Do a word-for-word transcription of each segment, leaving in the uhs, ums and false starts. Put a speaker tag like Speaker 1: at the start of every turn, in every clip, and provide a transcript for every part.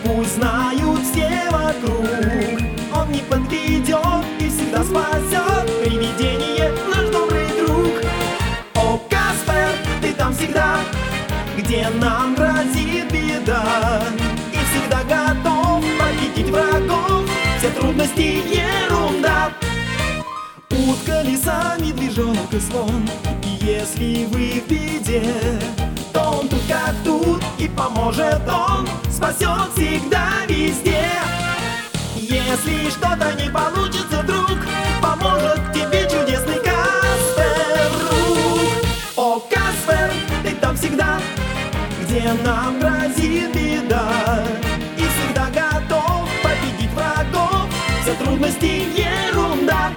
Speaker 1: Пусть знают все вокруг, он не подведет и всегда спасет. Привидение — наш добрый друг. О, Каспер, ты там всегда, где нам грозит беда, и всегда готов победить врагов. Все трудности — ерунда. Утка, лиса, медвежонок и слон, и если вы в беде, то он тут как тут, и поможет он, спасет всегда везде. Если что-то не получится вдруг, поможет тебе чудесный Каспер друг. О, Каспер, ты там всегда, где нам грозит беда, и всегда готов победить врагов. Все трудности — ерунда.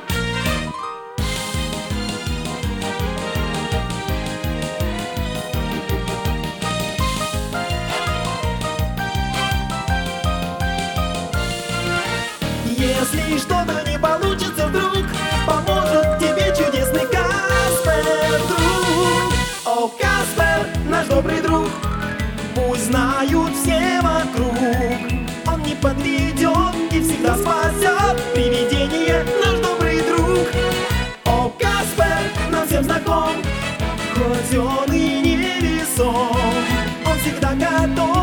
Speaker 1: Если что-то не получится вдруг, поможет тебе чудесный Каспер друг. О, Каспер, наш добрый друг, пусть знают все вокруг, он не подведет и всегда спасет. Привидение — наш добрый друг. О, Каспер нам всем знаком, хоть он и невесом, он всегда готов